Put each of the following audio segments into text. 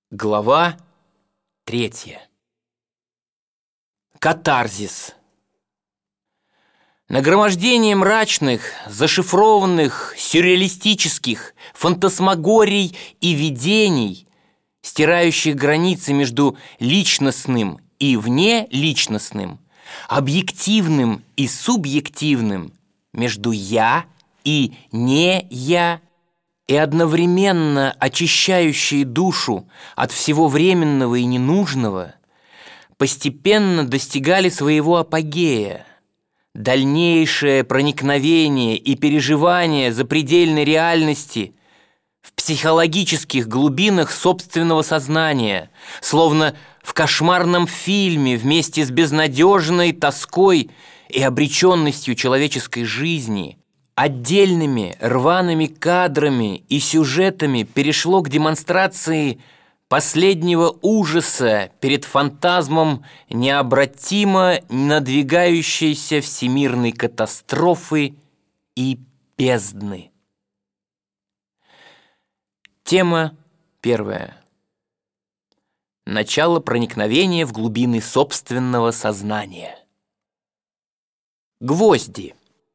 Глава 3. Катарзис. Нагромождение мрачных, зашифрованных, сюрреалистических, фантасмагорий и видений, стирающих границы между личностным и внеличностным, объективным и субъективным, между «я» и «не я», и одновременно очищающие душу от всего временного и ненужного, постепенно достигали своего апогея. Дальнейшее проникновение и переживание запредельной реальности в психологических глубинах собственного сознания, словно в кошмарном фильме вместе с безнадежной тоской и обреченностью человеческой жизни, отдельными рваными кадрами и сюжетами перешло к демонстрации последнего ужаса перед фантазмом необратимо надвигающейся всемирной катастрофы и бездны. Тема 1. Начало проникновения в глубины собственного сознания. Гвозди.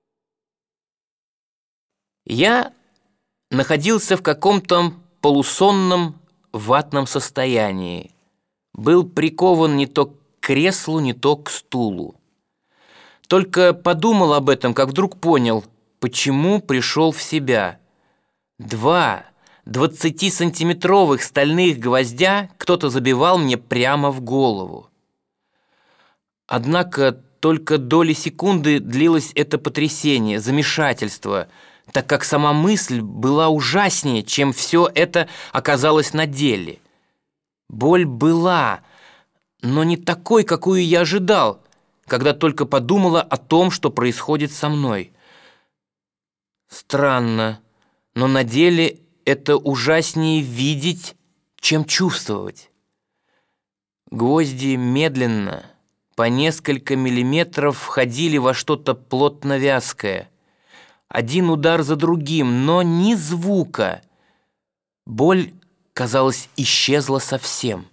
Я находился в каком-то полусонном ватном состоянии. Был прикован не то к креслу, не то к стулу. Только подумал об этом, как вдруг понял, почему пришел в себя. 2 20-сантиметровых стальных гвоздя кто-то забивал мне прямо в голову. Однако только доли секунды длилось это потрясение, замешательство, так как сама мысль была ужаснее, чем все это оказалось на деле. Боль была, но не такой, какую я ожидал, когда только подумала о том, что происходит со мной. Странно, но на деле это ужаснее видеть, чем чувствовать. Гвозди медленно, по несколько миллиметров входили во что-то плотно вязкое. Один удар за другим, но ни звука. Боль, казалось, исчезла совсем.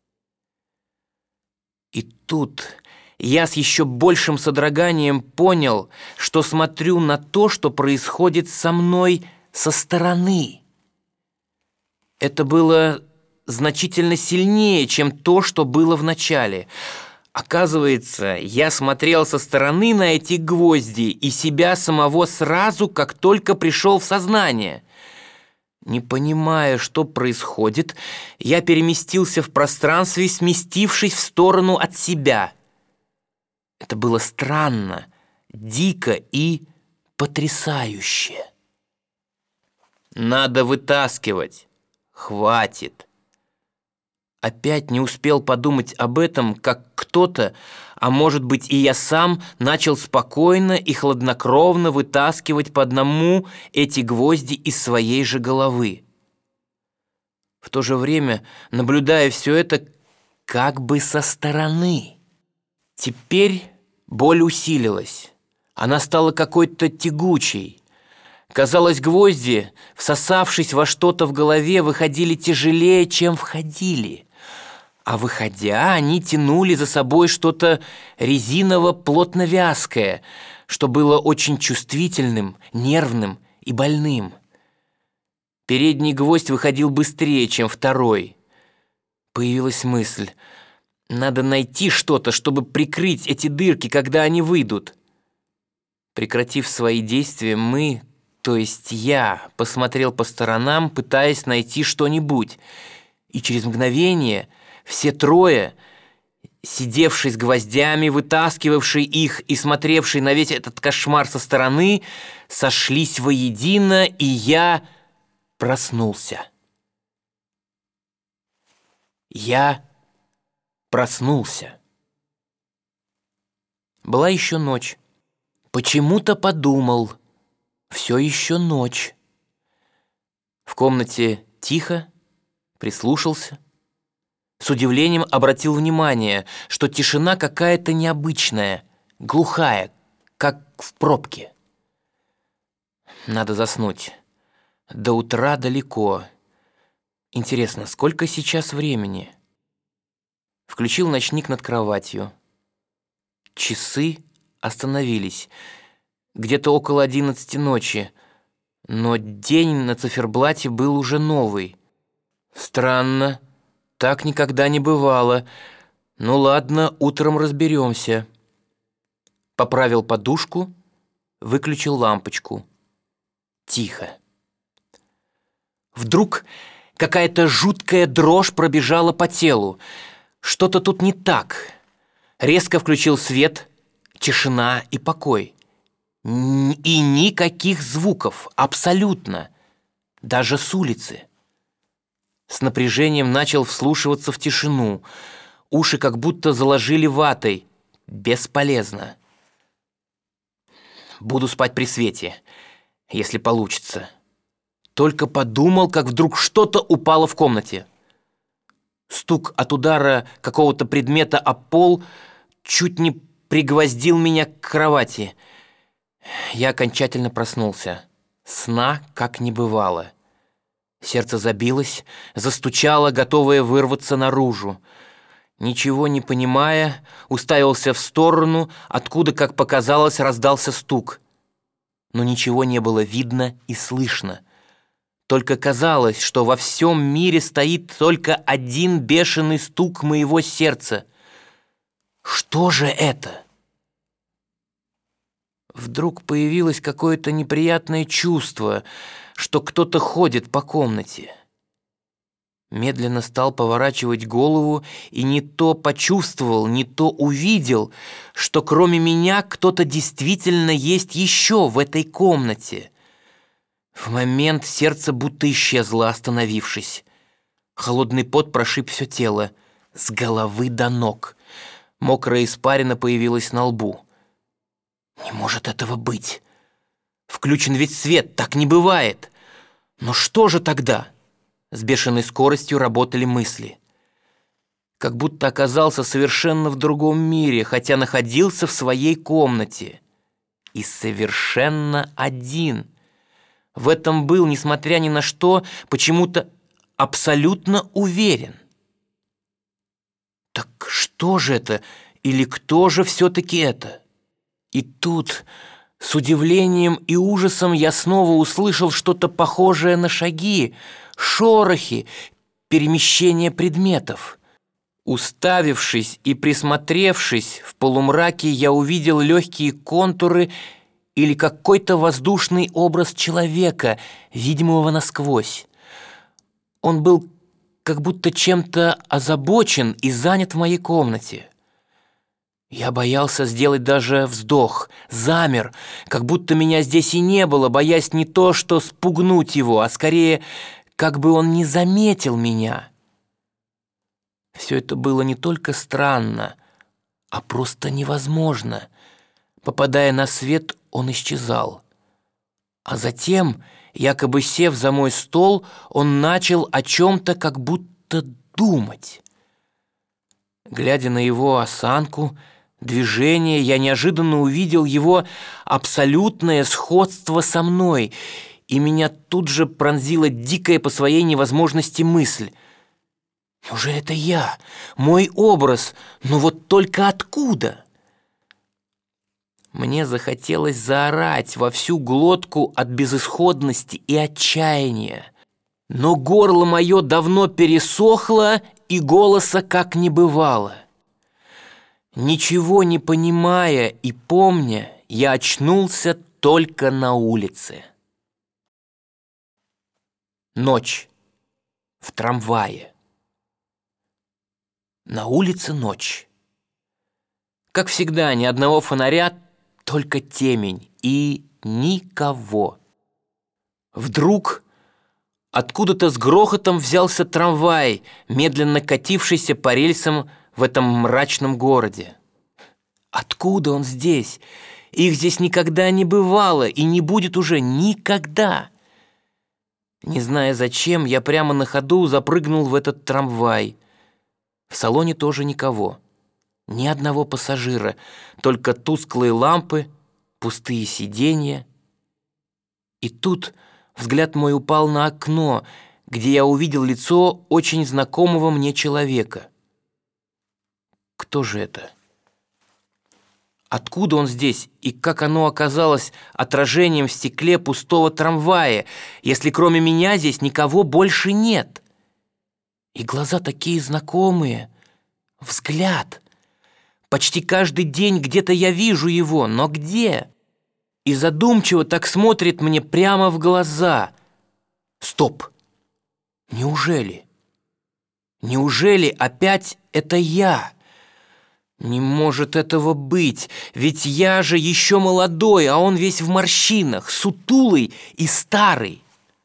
И тут я с еще большим содроганием понял, что смотрю на то, что происходит со мной со стороны. Это было значительно сильнее, чем то, что было в начале. Оказывается, я смотрел со стороны на эти гвозди и себя самого сразу, как только пришел в сознание. Не понимая, что происходит, я переместился в пространстве, сместившись в сторону от себя. Это было странно, дико и потрясающе. Надо вытаскивать. Хватит. Опять не успел подумать об этом, как кто-то, а может быть и я сам, начал спокойно и хладнокровно вытаскивать по одному эти гвозди из своей же головы. В то же время, наблюдая все это как бы со стороны. Теперь боль усилилась. Она стала какой-то тягучей. Казалось, гвозди, всосавшись во что-то в голове, выходили тяжелее, чем входили. А выходя, они тянули за собой что-то резиново-плотно-вязкое, что было очень чувствительным, нервным и больным. Передний гвоздь выходил быстрее, чем второй. Появилась мысль: надо найти что-то, чтобы прикрыть эти дырки, когда они выйдут. Прекратив свои действия, то есть я, посмотрел по сторонам, пытаясь найти что-нибудь, и через мгновение все трое, сидевшие с гвоздями, вытаскивавшие их и смотревшие на весь этот кошмар со стороны, сошлись воедино, и я проснулся. Я проснулся. Была еще ночь. Почему-то подумал: все еще ночь. В комнате тихо, прислушался. С удивлением обратил внимание, что тишина какая-то необычная, глухая, как в пробке. Надо заснуть. До утра далеко. Интересно, сколько сейчас времени? Включил ночник над кроватью. Часы остановились. Где-то около 11 ночи. Но день на циферблате был уже новый. Странно. Так никогда не бывало. Ну ладно, утром разберемся. Поправил подушку, выключил лампочку. Тихо. Вдруг какая-то жуткая дрожь пробежала по телу. Что-то тут не так. Резко включил свет, тишина и покой. И никаких звуков, абсолютно. Даже с улицы. С напряжением начал вслушиваться в тишину. Уши как будто заложили ватой. Бесполезно. Буду спать при свете, если получится. Только подумал, как вдруг что-то упало в комнате. Стук от удара какого-то предмета об пол чуть не пригвоздил меня к кровати. Я окончательно проснулся. Сна как не бывало. Сердце забилось, застучало, готовое вырваться наружу. Ничего не понимая, уставился в сторону, откуда, как показалось, раздался стук. Но ничего не было видно и слышно. Только казалось, что во всем мире стоит только один бешеный стук моего сердца. Что же это? Вдруг появилось какое-то неприятное чувство, что кто-то ходит по комнате. Медленно стал поворачивать голову и не то почувствовал, не то увидел, что кроме меня кто-то действительно есть еще в этой комнате. В момент сердце будто исчезло, остановившись. Холодный пот прошиб все тело, с головы до ног. Мокрая испарина появилась на лбу. Не может этого быть. Включен ведь свет, так не бывает. Но что же тогда? С бешеной скоростью работали мысли. Как будто оказался совершенно в другом мире, хотя находился в своей комнате. И совершенно один. В этом был, несмотря ни на что, почему-то абсолютно уверен. Так что же это? Или кто же все-таки это? И тут, с удивлением и ужасом, я снова услышал что-то похожее на шаги, шорохи, перемещение предметов. Уставившись и присмотревшись, в полумраке я увидел легкие контуры или какой-то воздушный образ человека, видимого насквозь. Он был как будто чем-то озабочен и занят в моей комнате. Я боялся сделать даже вздох, замер, как будто меня здесь и не было, боясь не то что спугнуть его, а скорее, как бы он не заметил меня. Все это было не только странно, а просто невозможно. Попадая на свет, он исчезал. А затем, якобы сев за мой стол, он начал о чем-то как будто думать. Глядя на его осанку, движение, я неожиданно увидел его абсолютное сходство со мной, и меня тут же пронзила дикая по своей невозможности мысль. Неужели это я? Мой образ? Но вот только откуда? Мне захотелось заорать во всю глотку от безысходности и отчаяния. Но горло мое давно пересохло, и голоса как не бывало. Ничего не понимая и помня, я очнулся только на улице. Ночь. В трамвае. На улице ночь. Как всегда, ни одного фонаря, только темень и никого. Вдруг откуда-то с грохотом взялся трамвай, медленно катившийся по рельсам в этом мрачном городе. Откуда он здесь? Их здесь никогда не бывало и не будет уже никогда. Не зная зачем, я прямо на ходу запрыгнул в этот трамвай. В салоне тоже никого. Ни одного пассажира, только тусклые лампы, пустые сиденья. И тут взгляд мой упал на окно, где я увидел лицо очень знакомого мне человека. Кто же это? Откуда он здесь и как оно оказалось отражением в стекле пустого трамвая, если кроме меня здесь никого больше нет? И глаза такие знакомые, взгляд. Почти каждый день где-то я вижу его, но где? И задумчиво так смотрит мне прямо в глаза. Стоп! Неужели? Неужели опять это я? Не может этого быть, ведь я же еще молодой, а он весь в морщинах, сутулый и старый.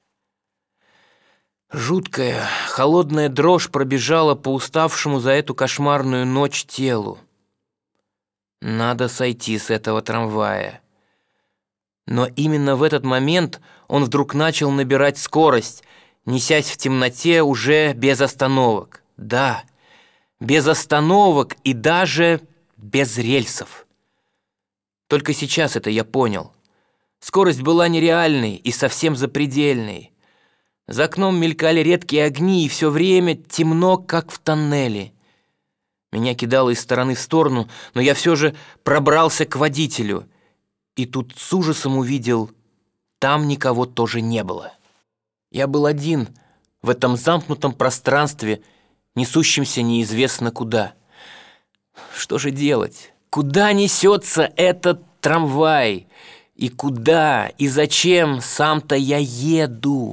Жуткая, холодная дрожь пробежала по уставшему за эту кошмарную ночь телу. Надо сойти с этого трамвая. Но именно в этот момент он вдруг начал набирать скорость, несясь в темноте уже без остановок. Да, без остановок и даже без рельсов. Только сейчас это я понял. Скорость была нереальной и совсем запредельной. За окном мелькали редкие огни, и все время темно, как в тоннеле. Меня кидало из стороны в сторону, но я все же пробрался к водителю. И тут с ужасом увидел, там никого тоже не было. Я был один в этом замкнутом пространстве, несущемся неизвестно куда. Что же делать? Куда несется этот трамвай? И куда, и зачем сам-то я еду?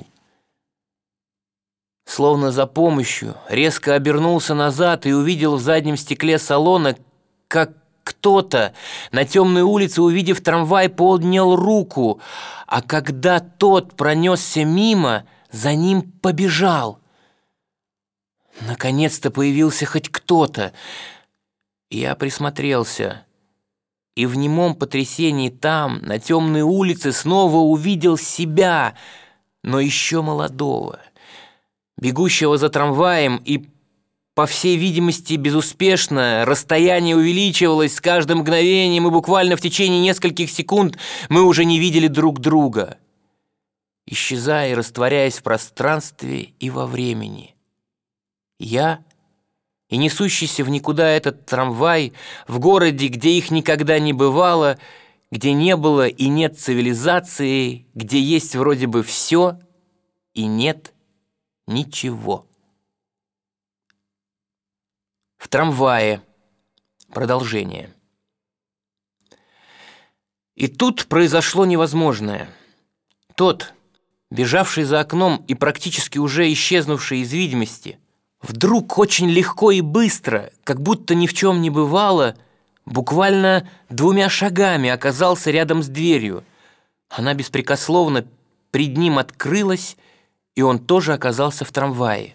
Словно за помощью, резко обернулся назад и увидел в заднем стекле салона, как кто-то на темной улице, увидев трамвай, поднял руку, а когда тот пронесся мимо, за ним побежал. Наконец-то появился хоть кто-то. Я присмотрелся, и в немом потрясении там, на темной улице, снова увидел себя, но еще молодого, бегущего за трамваем, и, по всей видимости, безуспешно. Расстояние увеличивалось с каждым мгновением, и буквально в течение нескольких секунд мы уже не видели друг друга, исчезая и растворяясь в пространстве и во времени. Я и несущийся в никуда этот трамвай в городе, где их никогда не бывало, где не было и нет цивилизации, где есть вроде бы все и нет ничего. В трамвае. Продолжение. И тут произошло невозможное. Тот, бежавший за окном и практически уже исчезнувший из видимости, вдруг очень легко и быстро, как будто ни в чем не бывало, буквально 2 шагами оказался рядом с дверью. Она беспрекословно пред ним открылась, и он тоже оказался в трамвае.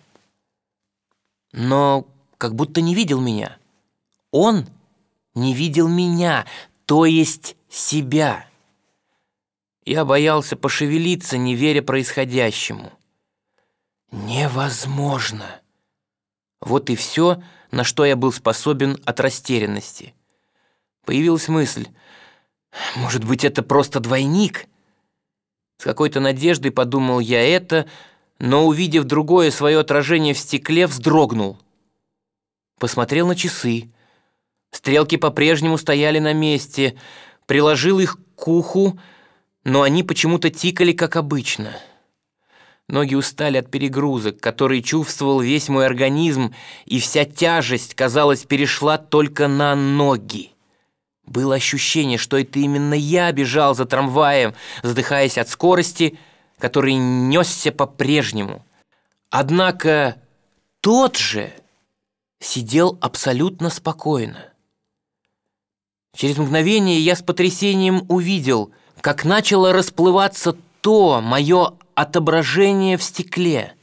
Но как будто не видел меня. Он не видел меня, то есть себя. Я боялся пошевелиться, не веря происходящему. Невозможно. Вот и все, на что я был способен от растерянности. Появилась мысль, может быть, это просто двойник? С какой-то надеждой подумал я это, но, увидев другое свое отражение в стекле, вздрогнул. Посмотрел на часы. Стрелки по-прежнему стояли на месте. Приложил их к уху, но они почему-то тикали, как обычно. Ноги устали от перегрузок, которые чувствовал весь мой организм, и вся тяжесть, казалось, перешла только на ноги. Было ощущение, что это именно я бежал за трамваем, задыхаясь от скорости, который несся по-прежнему. Однако тот же сидел абсолютно спокойно. Через мгновение я с потрясением увидел, как начало расплываться то мое отображение в стекле.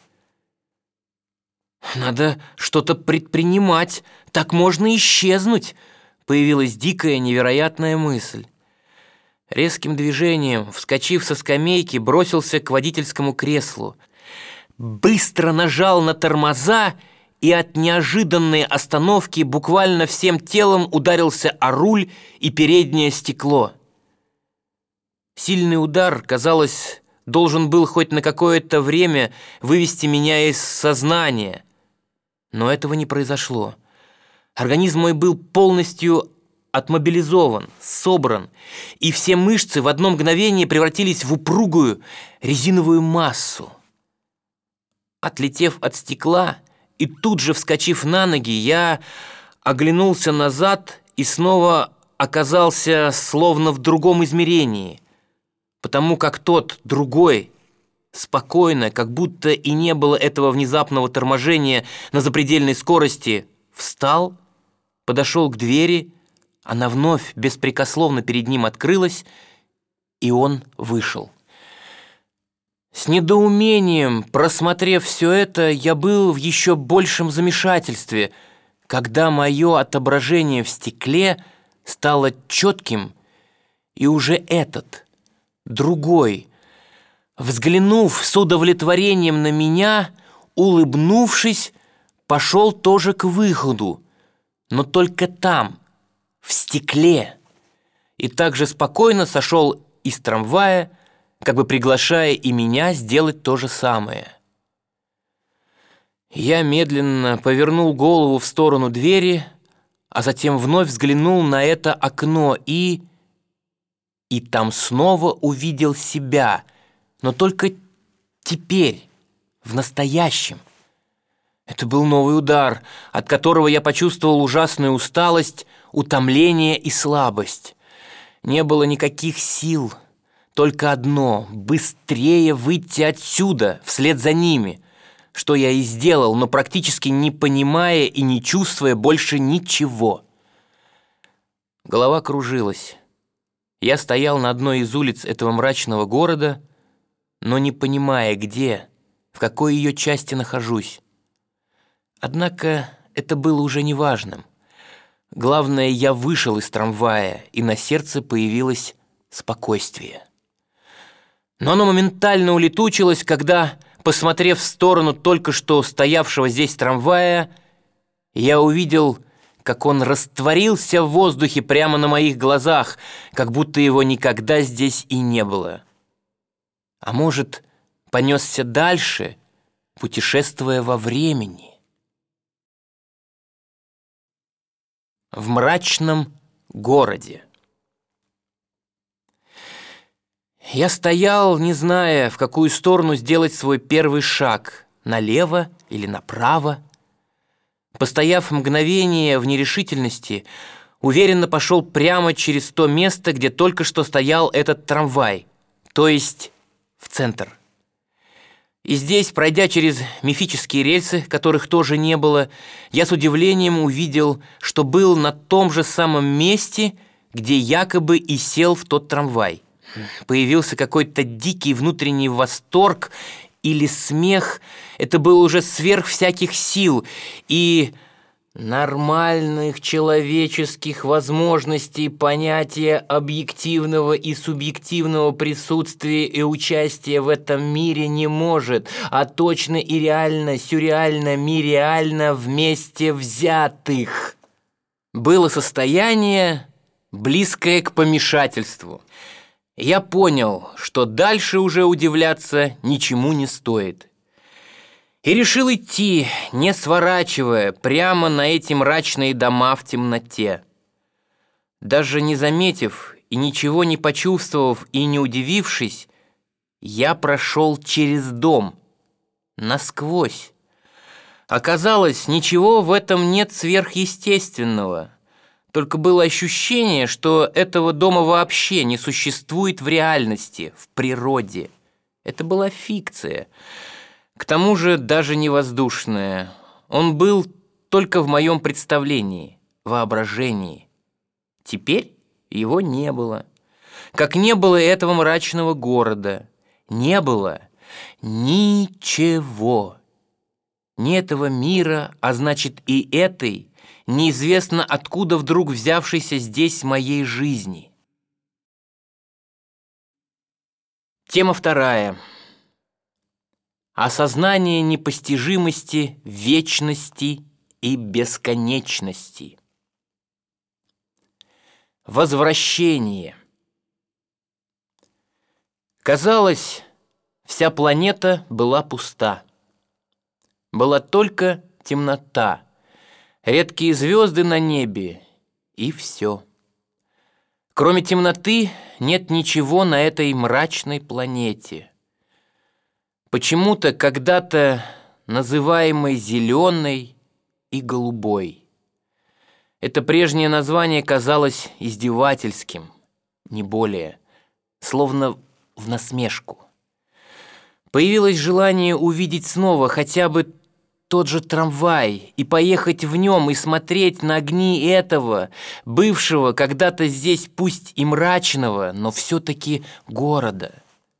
Надо что-то предпринимать, так можно исчезнуть. Появилась дикая, невероятная мысль. Резким движением, вскочив со скамейки, бросился к водительскому креслу. Быстро нажал на тормоза и от неожиданной остановки буквально всем телом ударился о руль и переднее стекло. Сильный удар, казалось, должен был хоть на какое-то время вывести меня из сознания. Но этого не произошло. Организм мой был полностью отмобилизован, собран, и все мышцы в одно мгновение превратились в упругую резиновую массу. Отлетев от стекла и тут же вскочив на ноги, я оглянулся назад и снова оказался словно в другом измерении, потому как тот другой спокойно, как будто и не было этого внезапного торможения на запредельной скорости, встал, подошел к двери, она вновь беспрекословно перед ним открылась, и он вышел. С недоумением, просмотрев все это, я был в еще большем замешательстве, когда мое отображение в стекле стало четким, и уже этот, другой, взглянув с удовлетворением на меня, улыбнувшись, пошел тоже к выходу, но только там, в стекле, и также спокойно сошел из трамвая, как бы приглашая и меня сделать то же самое. Я медленно повернул голову в сторону двери, а затем вновь взглянул на это окно и там снова увидел себя, но только теперь, в настоящем. Это был новый удар, от которого я почувствовал ужасную усталость, утомление и слабость. Не было никаких сил, только одно — быстрее выйти отсюда, вслед за ними, что я и сделал, но практически не понимая и не чувствуя больше ничего. Голова кружилась. Я стоял на одной из улиц этого мрачного города, но не понимая, где, в какой ее части нахожусь. Однако это было уже неважным. Главное, я вышел из трамвая, и на сердце появилось спокойствие. Но оно моментально улетучилось, когда, посмотрев в сторону только что стоявшего здесь трамвая, я увидел, как он растворился в воздухе прямо на моих глазах, как будто его никогда здесь и не было. А может, понесся дальше, путешествуя во времени. В мрачном городе. Я стоял, не зная, в какую сторону сделать свой первый шаг, налево или направо. Постояв мгновение в нерешительности, уверенно пошел прямо через то место, где только что стоял этот трамвай, то есть в центр. И здесь, пройдя через мифические рельсы, которых тоже не было, я с удивлением увидел, что был на том же самом месте, где якобы и сел в тот трамвай. Появился какой-то дикий внутренний восторг или смех. Это было уже сверх всяких сил и нормальных человеческих возможностей понятия объективного и субъективного присутствия и участия в этом мире не может, а точно и реально, сюрреально, миреально вместе взятых. Было состояние, близкое к помешательству. Я понял, что дальше уже удивляться ничему не стоит. И решил идти, не сворачивая, прямо на эти мрачные дома в темноте. Даже не заметив и ничего не почувствовав и не удивившись, я прошел через дом, насквозь. Оказалось, ничего в этом нет сверхъестественного. Только было ощущение, что этого дома вообще не существует в реальности, в природе. Это была фикция. К тому же даже не воздушная. Он был только в моем представлении, воображении. Теперь его не было. Как не было и этого мрачного города. Не было ничего. Ни этого мира, а значит и этой, неизвестно откуда вдруг взявшейся здесь моей жизни. Тема вторая. Осознание непостижимости, вечности и бесконечности. Возвращение. Казалось, Вся планета была пуста. Была только темнота, редкие звезды на небе и все. Кроме темноты нет ничего на этой мрачной планете. Почему-то когда-то называемой зеленой и голубой. Это прежнее название казалось издевательским, не более, словно в насмешку. Появилось желание увидеть снова хотя бы тот же трамвай и поехать в нем и смотреть на огни этого, бывшего когда-то здесь пусть и мрачного, но все-таки города.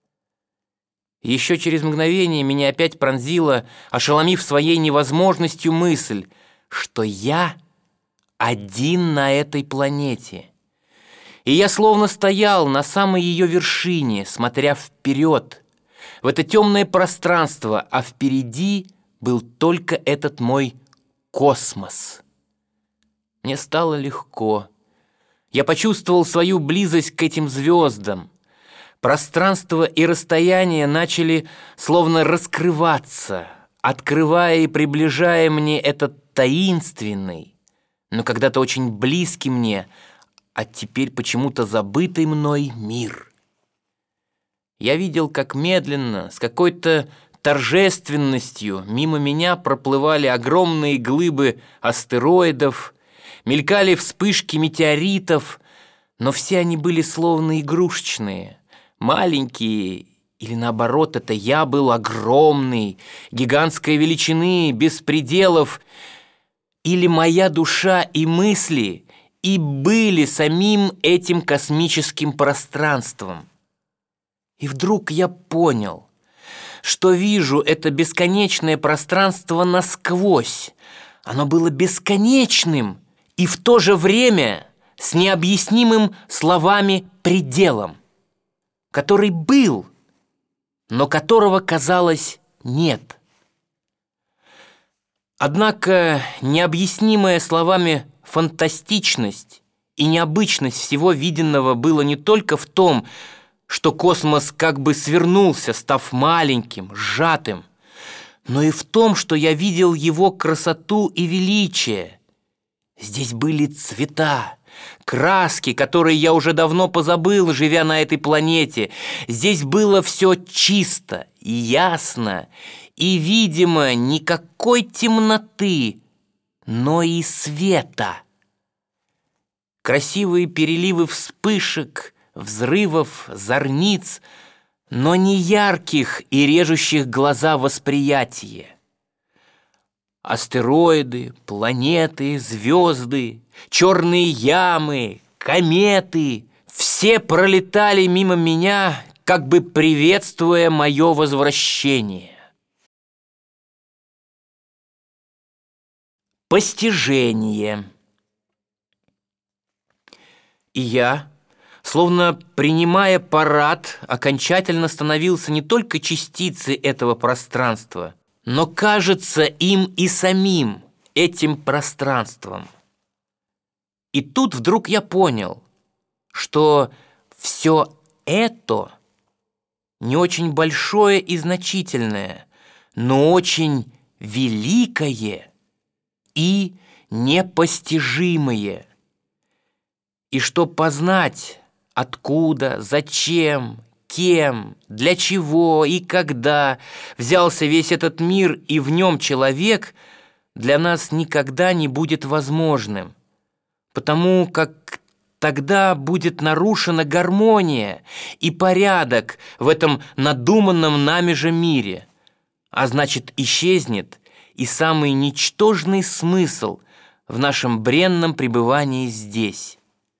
Еще через мгновение меня опять пронзила, ошеломив своей невозможностью мысль, что я один на этой планете. И я словно стоял на самой ее вершине, смотря вперед, в это темное пространство, а впереди был только этот мой космос. Мне стало легко. Я почувствовал свою близость к этим звездам. Пространство и расстояние начали словно раскрываться, открывая и приближая мне этот таинственный, но когда-то очень близкий мне, а теперь почему-то забытый мной мир. Я видел, как медленно, с какой-то торжественностью мимо меня проплывали огромные глыбы астероидов, мелькали вспышки метеоритов, но все они были словно игрушечные, маленькие, или наоборот, это я был огромный, гигантской величины, без пределов, или моя душа и мысли и были самим этим космическим пространством. И вдруг я понял, что вижу это бесконечное пространство насквозь. Оно было бесконечным и в то же время с необъяснимым словами пределом, который был, но которого, казалось, нет. Однако необъяснимая словами фантастичность и необычность всего виденного было не только в том, что космос как бы свернулся, став маленьким, сжатым, но и в том, что я видел его красоту и величие. Здесь были цвета, краски, которые я уже давно позабыл, живя на этой планете. Здесь было все чисто и ясно, и, видимо, никакой темноты, но и света. Красивые переливы вспышек, взрывов, зорниц, но не ярких и режущих глаза восприятия. Астероиды, планеты, звезды, черные ямы, кометы — все пролетали мимо меня, как бы приветствуя мое возвращение. Постижение. И я, словно принимая парад, окончательно становился не только частицей этого пространства, но кажется им и самим этим пространством. И тут вдруг я понял, что все это не очень большое и значительное, но очень великое и непостижимое. И что познать, откуда, зачем, кем, для чего и когда взялся весь этот мир и в нем человек, для нас никогда не будет возможным, потому как тогда будет нарушена гармония и порядок в этом надуманном нами же мире, а значит, исчезнет и самый ничтожный смысл в нашем бренном пребывании здесь.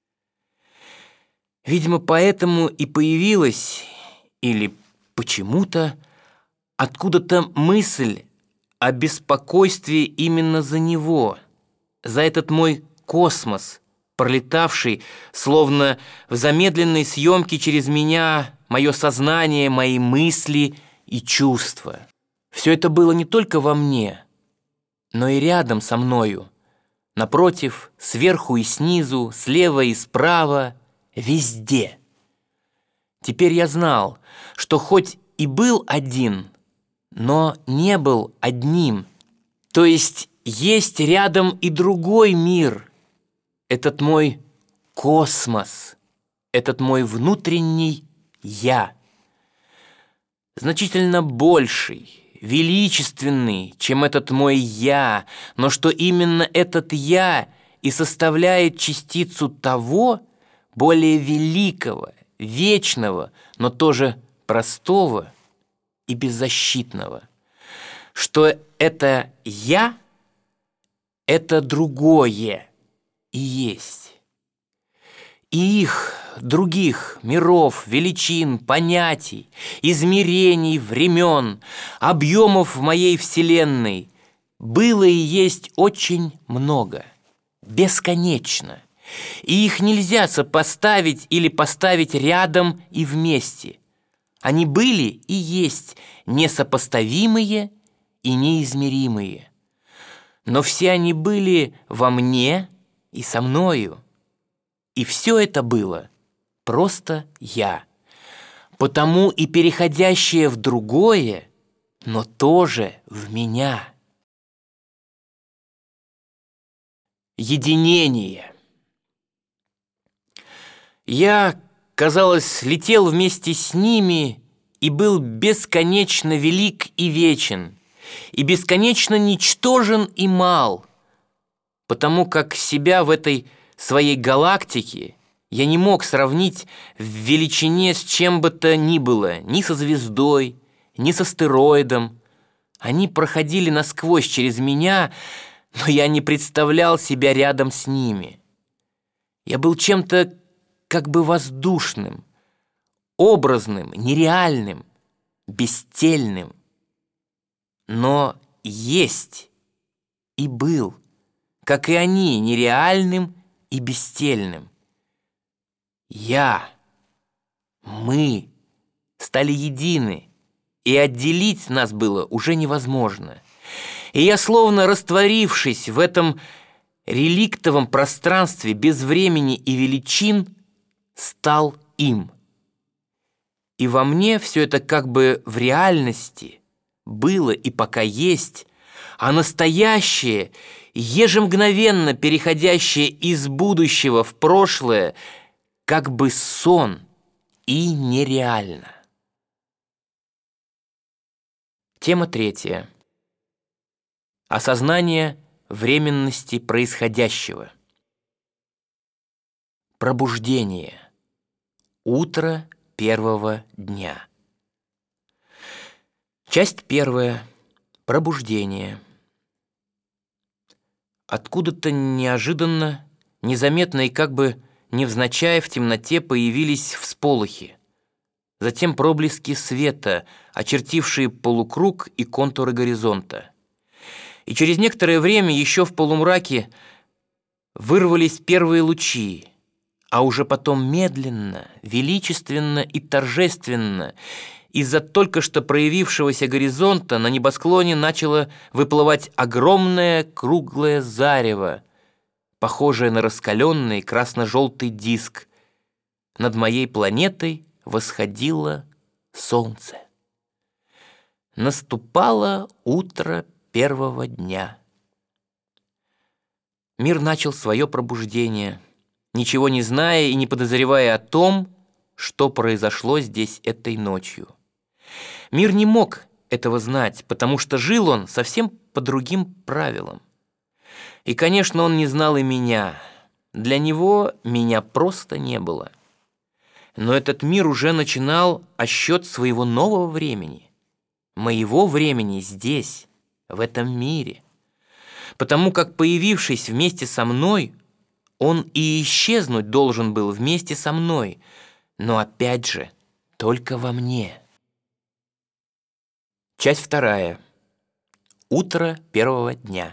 Видимо, поэтому и появилась, или почему-то, откуда-то мысль о беспокойстве именно за него, за этот мой космос, пролетавший, словно в замедленной съемке через меня, мое сознание, мои мысли и чувства. Все это было не только во мне, но и рядом со мною, напротив, сверху и снизу, слева и справа, везде. Теперь я знал, что хоть и был один, но не был одним. То есть рядом и другой мир. Этот мой космос, этот мой внутренний «я». Значительно больший, величественный, чем этот мой «я», но что именно этот «я» и составляет частицу того, более великого, вечного, но тоже простого и беззащитного, что это «я» — это другое и есть. И их, других миров, величин, понятий, измерений, времен, объемов в моей вселенной было и есть очень много, бесконечно. И их нельзя сопоставить или поставить рядом и вместе. Они были и есть несопоставимые и неизмеримые. Но все они были во мне и со мною. И все это было просто я. Потому и переходящее в другое, но тоже в меня. Единение. Я, казалось, летел вместе с ними и был бесконечно велик и вечен, и бесконечно ничтожен и мал, потому как себя в этой своей галактике я не мог сравнить в величине с чем бы то ни было, ни со звездой, ни с астероидом. Они проходили насквозь через меня, но я не представлял себя рядом с ними. Я был чем-то как бы воздушным, образным, нереальным, бестельным. Но есть и был, как и они, нереальным и бестельным. Мы стали едины, и отделить нас было уже невозможно. И я, словно растворившись в этом реликтовом пространстве без времени и величин, стал им. И во мне все это как бы в реальности было и пока есть, а настоящее, ежемгновенно переходящее из будущего в прошлое, как бы сон и нереально. Тема 3. Осознание временности происходящего. Пробуждение. Утро первого дня. Часть 1. Пробуждение. Откуда-то неожиданно, незаметно и как бы невзначай в темноте появились всполохи. Затем проблески света, очертившие полукруг и контуры горизонта. И через некоторое время еще в полумраке вырвались первые лучи, а уже потом медленно, величественно и торжественно из-за только что проявившегося горизонта на небосклоне начало выплывать огромное круглое зарево, похожее на раскаленный красно-желтый диск. Над моей планетой восходило солнце. Наступало утро первого дня. Мир начал свое пробуждение, ничего не зная и не подозревая о том, что произошло здесь этой ночью. Мир не мог этого знать, потому что жил он совсем по другим правилам. И, конечно, он не знал и меня. Для него меня просто не было. Но этот мир уже начинал отсчет своего нового времени, моего времени здесь, в этом мире. Потому как, появившись вместе со мной, он и исчезнуть должен был вместе со мной, но опять же, только во мне. Часть 2. Утро первого дня.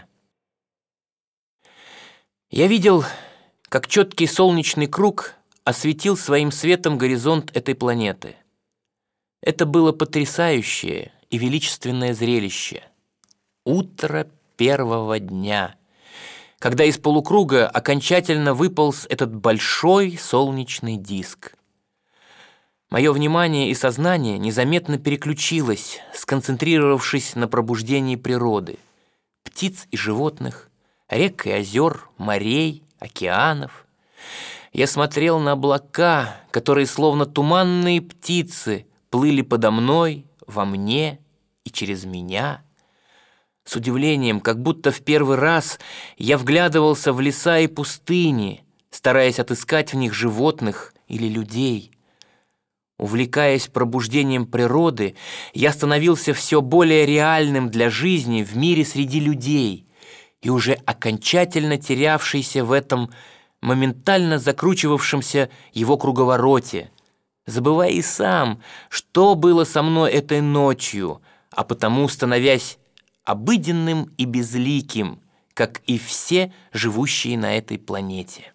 Я видел, как четкий солнечный круг осветил своим светом горизонт этой планеты. Это было потрясающее и величественное зрелище. Утро первого дня, когда из полукруга окончательно выполз этот большой солнечный диск. Мое внимание и сознание незаметно переключилось, сконцентрировавшись на пробуждении природы, птиц и животных, рек и озер, морей, океанов. Я смотрел на облака, которые словно туманные птицы плыли подо мной, во мне и через меня. С удивлением, как будто в первый раз, я вглядывался в леса и пустыни, стараясь отыскать в них животных или людей. Увлекаясь пробуждением природы, я становился все более реальным для жизни в мире среди людей и уже окончательно терявшийся в этом моментально закручивавшемся его круговороте, забывая и сам, что было со мной этой ночью, а потому становясь обыденным и безликим, как и все живущие на этой планете.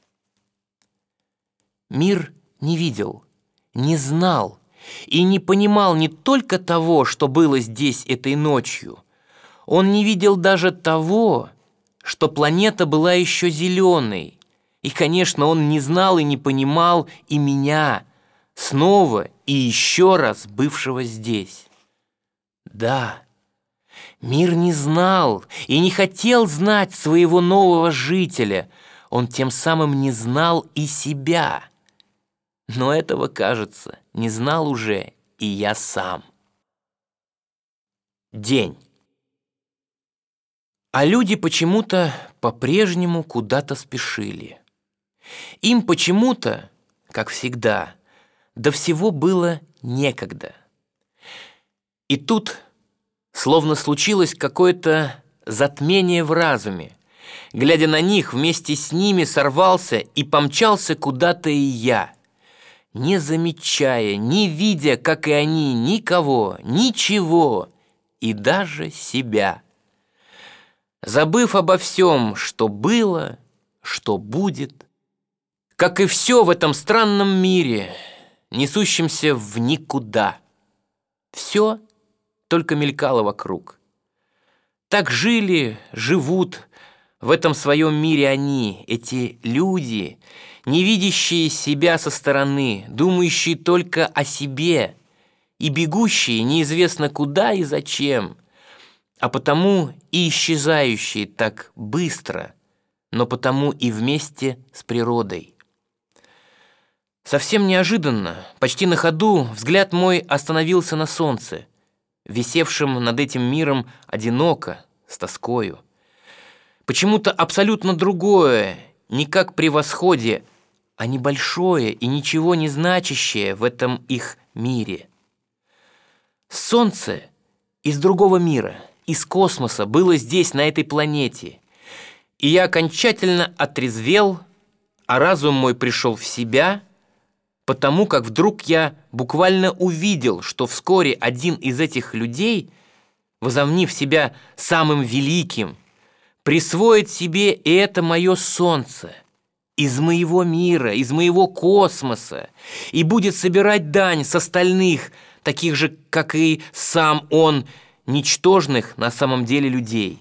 Мир не видел, не знал и не понимал не только того, что было здесь этой ночью. Он не видел даже того, что планета была еще зеленой. И, конечно, он не знал и не понимал и меня, снова и еще раз бывшего здесь. Да, мир не знал и не хотел знать своего нового жителя. Он тем самым не знал и себя. Но этого, кажется, не знал уже и я сам. День. А люди почему-то по-прежнему куда-то спешили. Им почему-то, как всегда, до всего было некогда. И тут словно случилось какое-то затмение в разуме. Глядя на них, вместе с ними сорвался и помчался куда-то и я, не замечая, не видя, как и они, никого, ничего и даже себя. Забыв обо всем, что было, что будет, как и все в этом странном мире, несущемся в никуда. Все только мелькало вокруг. Так жили, живут в этом своем мире они, эти люди, не видящие себя со стороны, думающие только о себе и бегущие неизвестно куда и зачем, а потому и исчезающие так быстро, но потому и вместе с природой. Совсем неожиданно, почти на ходу, взгляд мой остановился на солнце, висевшем над этим миром одиноко, с тоскою. Почему-то абсолютно другое, не как при восходе, а небольшое и ничего не значащее в этом их мире. Солнце из другого мира, из космоса было здесь, на этой планете, и я окончательно отрезвел, а разум мой пришел в себя, потому как вдруг я буквально увидел, что вскоре один из этих людей, возомнив себя самым великим, присвоит себе и это мое солнце из моего мира, из моего космоса, и будет собирать дань с остальных, таких же, как и сам он, ничтожных на самом деле людей.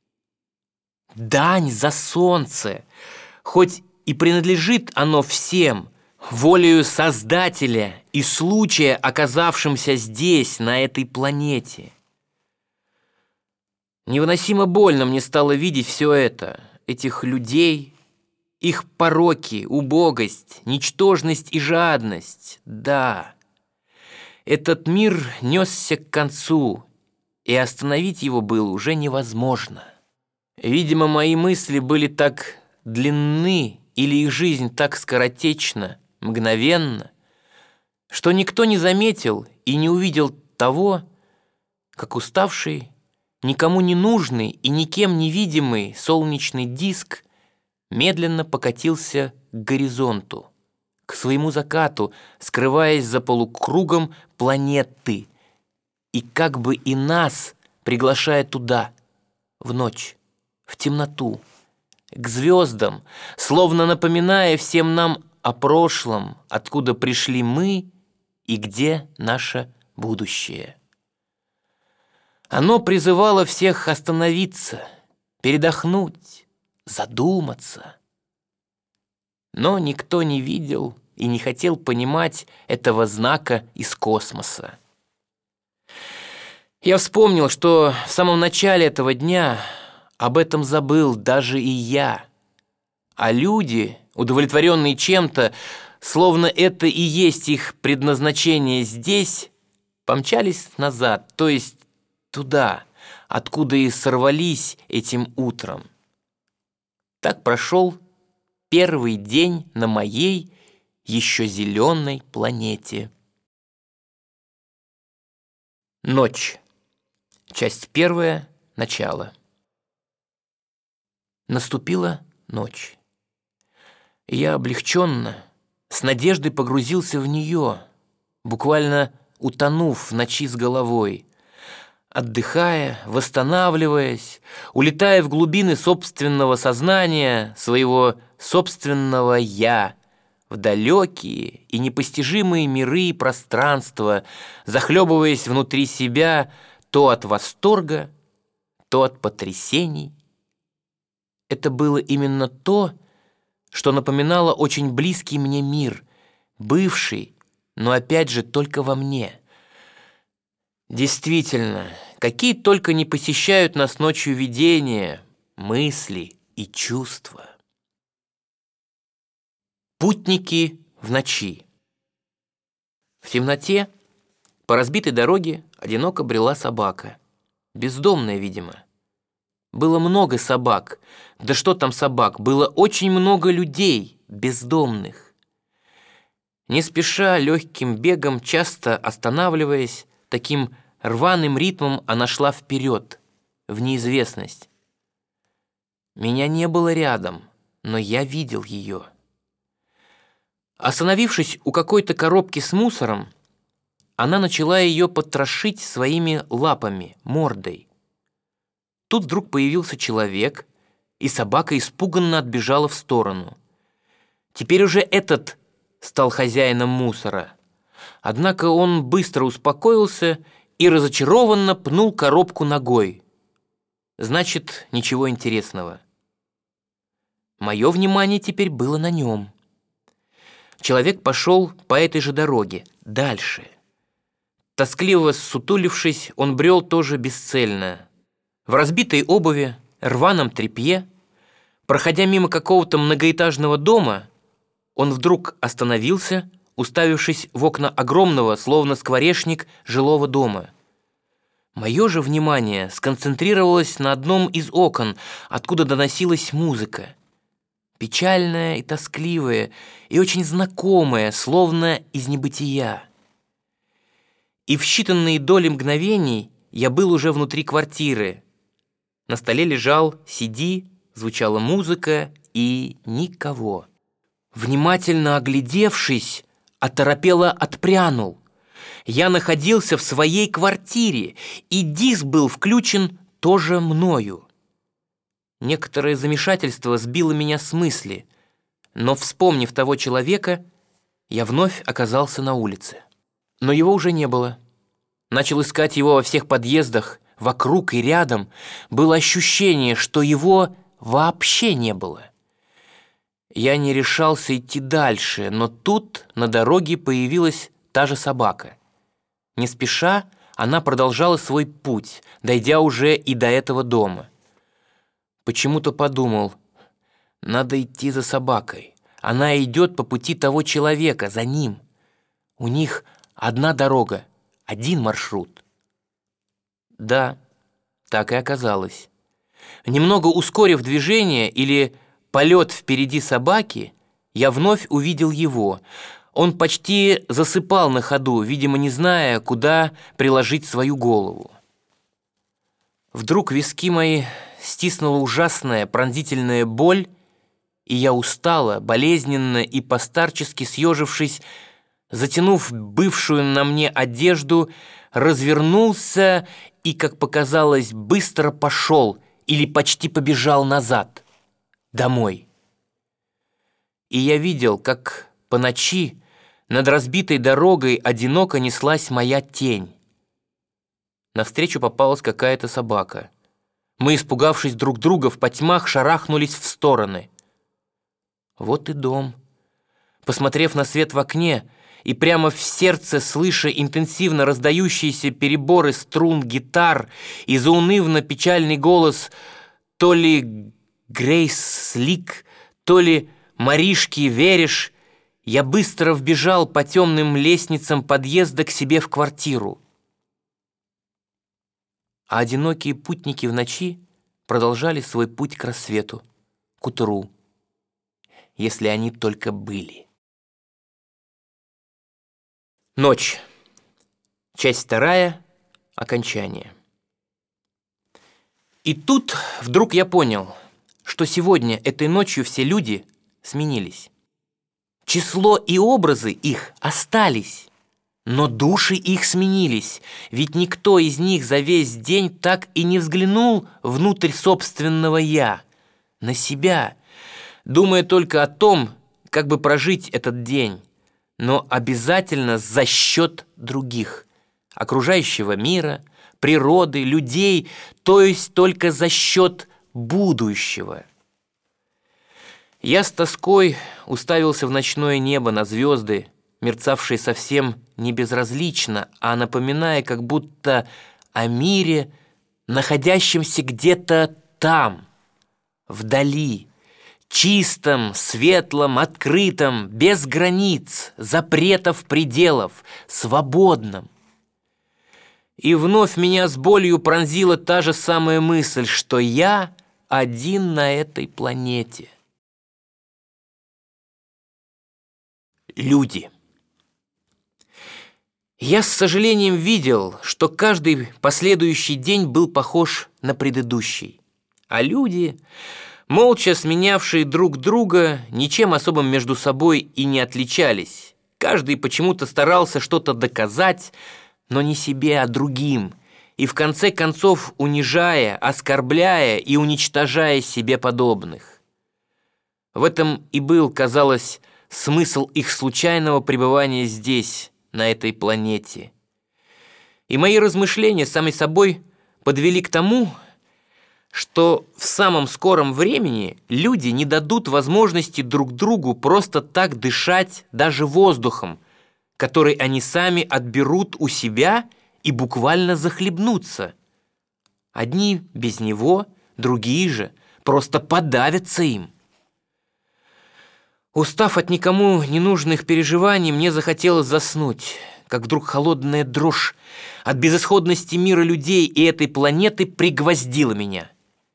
Дань за солнце, хоть и принадлежит оно всем, волею Создателя и случая, оказавшимся здесь, на этой планете. Невыносимо больно мне стало видеть все это, этих людей, их пороки, убогость, ничтожность и жадность. Да, этот мир несся к концу, и остановить его было уже невозможно. Видимо, мои мысли были так длинны, или их жизнь так скоротечна, мгновенно, что никто не заметил и не увидел того, как уставший, никому не нужный и никем не видимый солнечный диск медленно покатился к горизонту, к своему закату, скрываясь за полукругом планеты, и как бы и нас приглашая туда, в ночь, в темноту, к звездам, словно напоминая всем нам о прошлом, откуда пришли мы и где наше будущее. Оно призывало всех остановиться, передохнуть, задуматься. Но никто не видел и не хотел понимать этого знака из космоса. Я вспомнил, что в самом начале этого дня об этом забыл даже и я. А люди, удовлетворенные чем-то, словно это и есть их предназначение здесь, помчались назад, то есть туда, откуда и сорвались этим утром. Так прошел первый день на моей еще зеленой планете. Ночь. Часть первая. Начало. Наступила ночь. Я облегченно, с надеждой погрузился в нее, буквально утонув в ночи с головой, отдыхая, восстанавливаясь, улетая в глубины собственного сознания, своего собственного «я», в далекие и непостижимые миры и пространства, захлебываясь внутри себя то от восторга, то от потрясений. Это было именно то, что напоминало очень близкий мне мир, бывший, но опять же только во мне. Действительно, какие только не посещают нас ночью видения, мысли и чувства. Путники в ночи. В темноте по разбитой дороге одиноко брела собака. Бездомная, видимо. Было много собак. Да что там собак? Было очень много людей, бездомных. Не спеша, легким бегом, часто останавливаясь, таким рваным ритмом она шла вперед, в неизвестность. Меня не было рядом, но я видел ее. Остановившись у какой-то коробки с мусором, она начала ее потрошить своими лапами, мордой. Тут вдруг появился человек, и собака испуганно отбежала в сторону. Теперь уже этот стал хозяином мусора. Однако он быстро успокоился и разочарованно пнул коробку ногой. Значит, ничего интересного. Мое внимание теперь было на нем. Человек пошел по этой же дороге, дальше. Тоскливо ссутулившись, он брел тоже бесцельно. В разбитой обуви, рваном тряпье, проходя мимо какого-то многоэтажного дома, он вдруг остановился, уставившись в окна огромного, словно скворечник, жилого дома. Мое же внимание сконцентрировалось на одном из окон, откуда доносилась музыка. Печальная и тоскливая, и очень знакомая, словно из небытия. И в считанные доли мгновений я был уже внутри квартиры. На столе лежал CD, звучала музыка и никого. Внимательно оглядевшись, оторопело отпрянул. Я находился в своей квартире, и диск был включен тоже мною. Некоторое замешательство сбило меня с мысли, но, вспомнив того человека, я вновь оказался на улице. Но его уже не было. Начал искать его во всех подъездах, вокруг и рядом. Было ощущение, что его вообще не было. Я не решался идти дальше, но тут на дороге появилась та же собака. Не спеша она продолжала свой путь, дойдя уже и до этого дома. Почему-то подумал, надо идти за собакой. Она идет по пути того человека, за ним. У них одна дорога, один маршрут. Да, так и оказалось. Немного ускорив движение или полет впереди собаки, я вновь увидел его. Он почти засыпал на ходу, видимо, не зная, куда приложить свою голову. Вдруг виски мои стиснула ужасная пронзительная боль, и я устало, болезненно и постарчески съежившись, затянув бывшую на мне одежду, развернулся и, как показалось, быстро пошел или почти побежал назад, домой. И я видел, как по ночи над разбитой дорогой одиноко неслась моя тень. Навстречу попалась какая-то собака. Мы, испугавшись друг друга, в потьмах шарахнулись в стороны. Вот и дом. посмотрев на свет в окне и прямо в сердце слыша интенсивно раздающиеся переборы струн гитар и заунывно-печальный голос то ли Грейс Слик, то ли Маришки Вереш, я быстро вбежал по темным лестницам подъезда к себе в квартиру. А одинокие путники в ночи продолжали свой путь к рассвету, к утру, если они только были. Ночь. Часть 2. Окончание. И тут вдруг я понял, что сегодня, этой ночью, все люди сменились. Число и образы их остались, но души их сменились, ведь никто из них за весь день так и не взглянул внутрь собственного «я», на себя, думая только о том, как бы прожить этот день, но обязательно за счет других, окружающего мира, природы, людей, то есть только за счет будущего. Я с тоской уставился в ночное небо на звезды, мерцавшие совсем не безразлично, а напоминая как будто о мире, находящемся где-то там, вдали, чистом, светлом, открытом, без границ, запретов, пределов, свободном. И вновь меня с болью пронзила та же самая мысль, что я один на этой планете. Люди. Я с сожалением видел, что каждый последующий день был похож на предыдущий, а люди, молча сменявшие друг друга, ничем особым между собой и не отличались. Каждый почему-то старался что-то доказать, но не себе, а другим, и в конце концов унижая, оскорбляя и уничтожая себе подобных. В этом и был, казалось, смысл их случайного пребывания здесь, на этой планете. И мои размышления сами собой подвели к тому, что в самом скором времени люди не дадут возможности друг другу просто так дышать даже воздухом, который они сами отберут у себя и буквально захлебнутся. Одни без него, другие же просто подавятся им. Устав от никому ненужных переживаний, мне захотелось заснуть, как вдруг холодная дрожь от безысходности мира людей и этой планеты пригвоздила меня.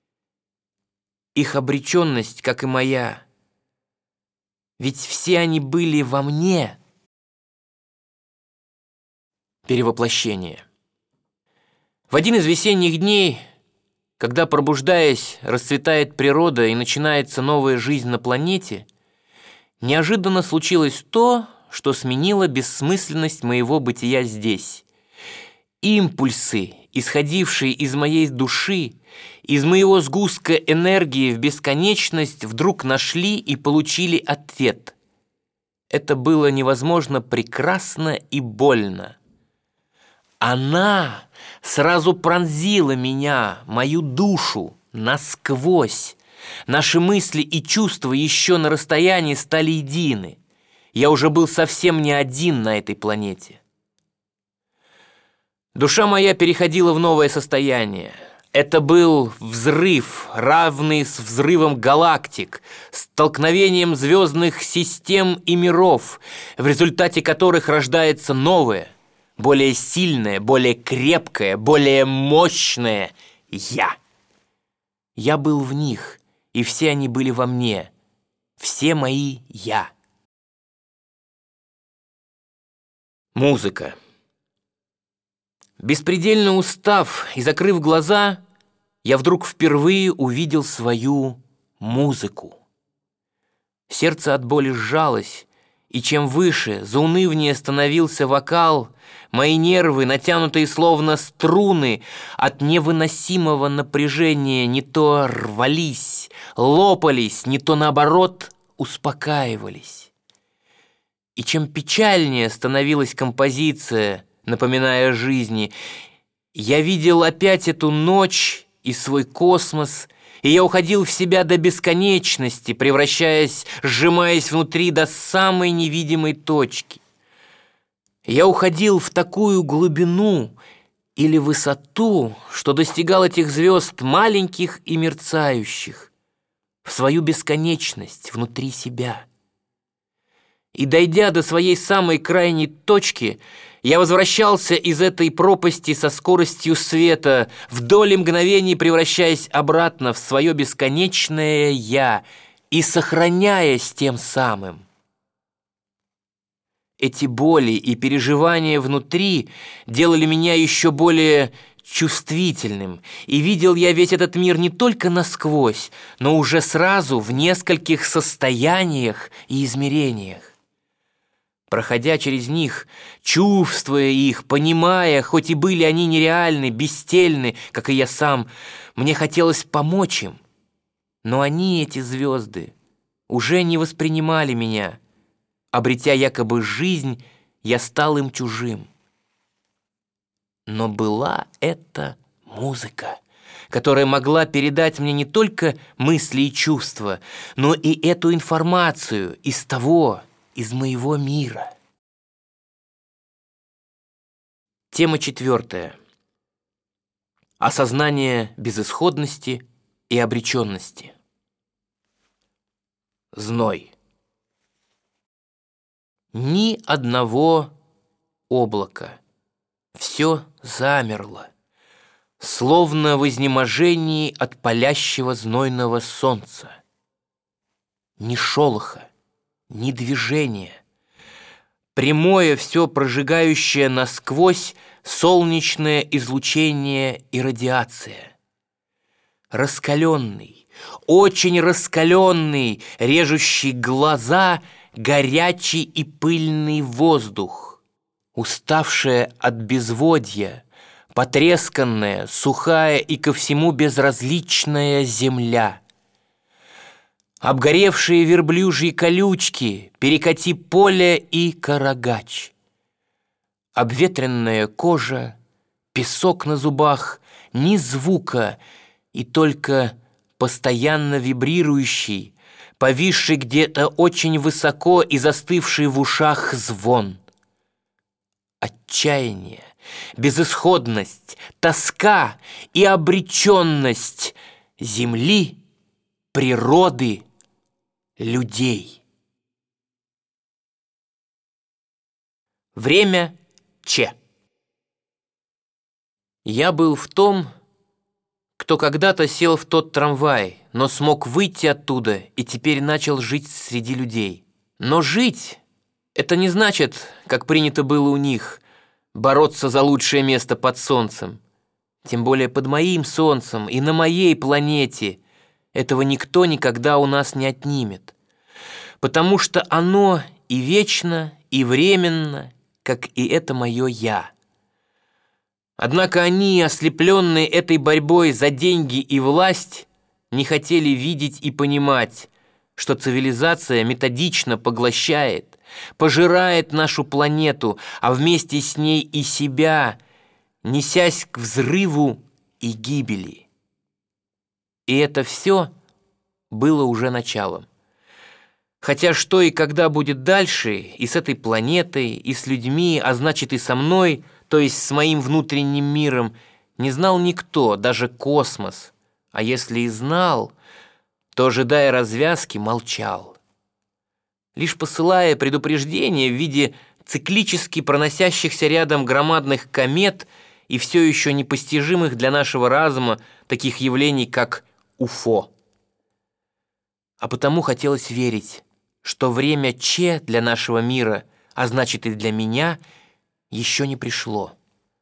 Их обреченность, как и моя, ведь все они были во мне. Перевоплощение. В один из весенних дней, когда, пробуждаясь, расцветает природа и начинается новая жизнь на планете, неожиданно случилось то, что сменило бессмысленность моего бытия здесь. Импульсы, исходившие из моей души, из моего сгустка энергии в бесконечность, вдруг нашли и получили ответ. Это было невозможно прекрасно и больно. Она сразу пронзила меня, мою душу, насквозь. Наши мысли и чувства еще на расстоянии стали едины. Я уже был совсем не один на этой планете. Душа моя переходила в новое состояние. Это был взрыв, равный с взрывом галактик, столкновением звездных систем и миров, в результате которых рождается новое, более сильное, более крепкое, более мощное «Я». Я был в них, и все они были во мне, все мои «Я». Музыка. Беспредельно устав и закрыв глаза, я вдруг впервые увидел свою музыку. Сердце от боли сжалось, и чем выше, заунывнее становился вокал, мои нервы, натянутые словно струны, от невыносимого напряжения не то рвались, лопались, не то наоборот успокаивались. И чем печальнее становилась композиция, напоминая о жизни, я видел опять эту ночь и свой космос, и я уходил в себя до бесконечности, превращаясь, сжимаясь внутри до самой невидимой точки. Я уходил в такую глубину или высоту, что достигал этих звезд маленьких и мерцающих, в свою бесконечность внутри себя. И, дойдя до своей самой крайней точки, я возвращался из этой пропасти со скоростью света, в доли мгновений превращаясь обратно в свое бесконечное «я» и сохраняясь тем самым. Эти боли и переживания внутри делали меня еще более чувствительным, и видел я весь этот мир не только насквозь, но уже сразу в нескольких состояниях и измерениях. Проходя через них, чувствуя их, понимая, хоть и были они нереальны, бестельны, как и я сам, мне хотелось помочь им. Но они, эти звезды, уже не воспринимали меня. Обретя якобы жизнь, я стал им чужим. Но была это музыка, которая могла передать мне не только мысли и чувства, но и эту информацию из моего мира. Тема 4. Осознание безысходности и обреченности. Зной. Ни одного облака. Все замерло, словно в изнеможении от палящего знойного солнца. Ни шолоха, ни движения. Прямое, все прожигающее насквозь солнечное излучение и радиация. Раскаленный, очень раскаленный, режущий глаза, горячий и пыльный воздух. Уставшая от безводья, потресканная, сухая и ко всему безразличная земля. Обгоревшие верблюжьи колючки, перекати поле и карагач. Обветренная кожа, песок на зубах, ни звука, и только постоянно вибрирующий, повисший где-то очень высоко и застывший в ушах звон. Отчаяние, безысходность, тоска и обреченность земли, природы, людей. Время Ч. Я был в том, кто когда-то сел в тот трамвай, но смог выйти оттуда и теперь начал жить среди людей. Но жить — это не значит, как принято было у них, бороться за лучшее место под солнцем. Тем более под моим солнцем и на моей планете. Этого никто никогда у нас не отнимет. Потому что оно и вечно, и временно, как и это мое «я». Однако они, ослепленные этой борьбой за деньги и власть, не хотели видеть и понимать, что цивилизация методично поглощает, пожирает нашу планету, а вместе с ней и себя, несясь к взрыву и гибели. И это все было уже началом. Хотя что и когда будет дальше, и с этой планетой, и с людьми, а значит и со мной, то есть с моим внутренним миром, не знал никто, даже космос. А если и знал, то, ожидая развязки, молчал. Лишь посылая предупреждения в виде циклически проносящихся рядом громадных комет и все еще непостижимых для нашего разума таких явлений, как УФО. А потому хотелось верить, что время Ч для нашего мира, а значит и для меня, еще не пришло.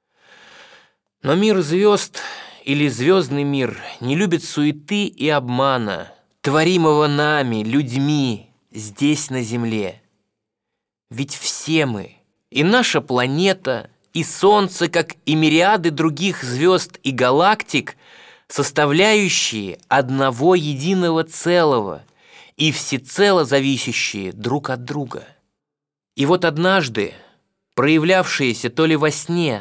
Но мир звезд или звездный мир не любит суеты и обмана, творимого нами, людьми, здесь на Земле. Ведь все мы, и наша планета, и Солнце, как и мириады других звезд и галактик, составляющие одного единого целого и всецело зависящие друг от друга. И вот однажды, проявлявшиеся то ли во сне,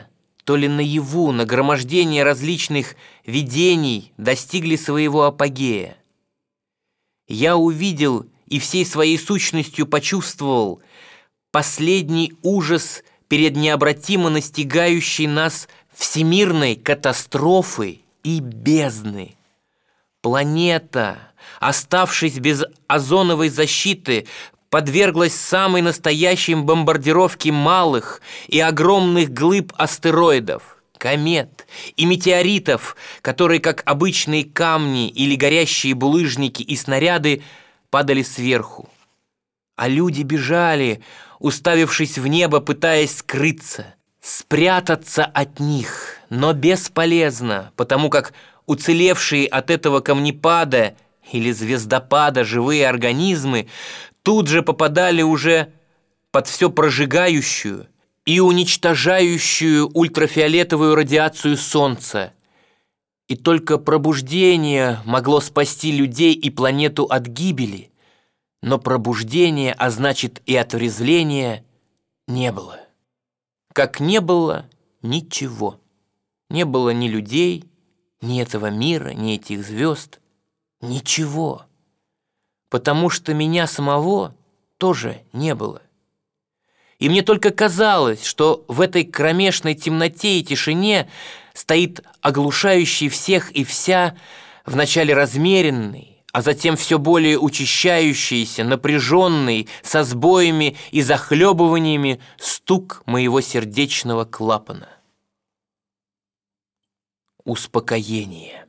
то ли наяву нагромождение различных видений достигли своего апогея. Я увидел и всей своей сущностью почувствовал последний ужас перед необратимо настигающей нас всемирной катастрофой и бездны. Планета, оставшись без озоновой защиты, подверглась самой настоящей бомбардировке малых и огромных глыб астероидов, комет и метеоритов, которые, как обычные камни или горящие булыжники и снаряды, падали сверху. А люди бежали, уставившись в небо, пытаясь скрыться, спрятаться от них, но бесполезно, потому как уцелевшие от этого камнепада или звездопада живые организмы тут же попадали уже под все прожигающую и уничтожающую ультрафиолетовую радиацию Солнца. И только пробуждение могло спасти людей и планету от гибели, но пробуждения, а значит и отрезвления, не было. Как не было ничего. Не было ни людей, ни этого мира, ни этих звезд. Ничего. Потому что меня самого тоже не было. И мне только казалось, что в этой кромешной темноте и тишине стоит оглушающий всех и вся, вначале размеренный, а затем все более учащающийся, напряженный, со сбоями и захлебываниями стук моего сердечного клапана. Успокоение.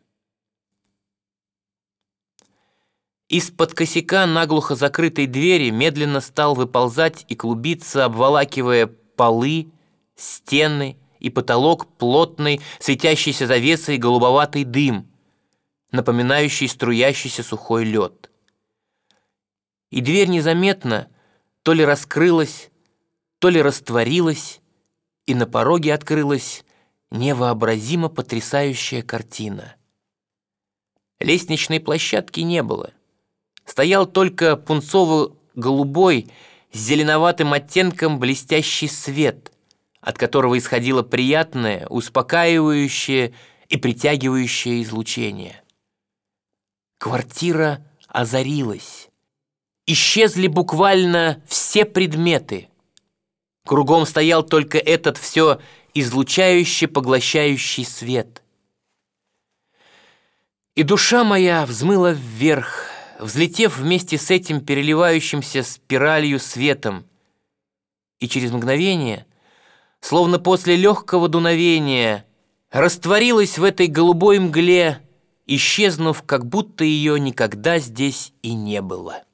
Из-под косяка наглухо закрытой двери медленно стал выползать и клубиться, обволакивая полы, стены и потолок плотной, светящейся завесой голубоватый дым, напоминающий струящийся сухой лед. И дверь незаметно то ли раскрылась, то ли растворилась, и на пороге открылась невообразимо потрясающая картина. Лестничной площадки не было. Стоял только пунцово-голубой с зеленоватым оттенком блестящий свет, от которого исходило приятное, успокаивающее и притягивающее излучение. Квартира озарилась. Исчезли буквально все предметы. Кругом стоял только этот все излучающий, поглощающий свет. И душа моя взмыла вверх, взлетев вместе с этим переливающимся спиралью светом, и через мгновение, словно после легкого дуновения, растворилась в этой голубой мгле, исчезнув, как будто ее никогда здесь и не было.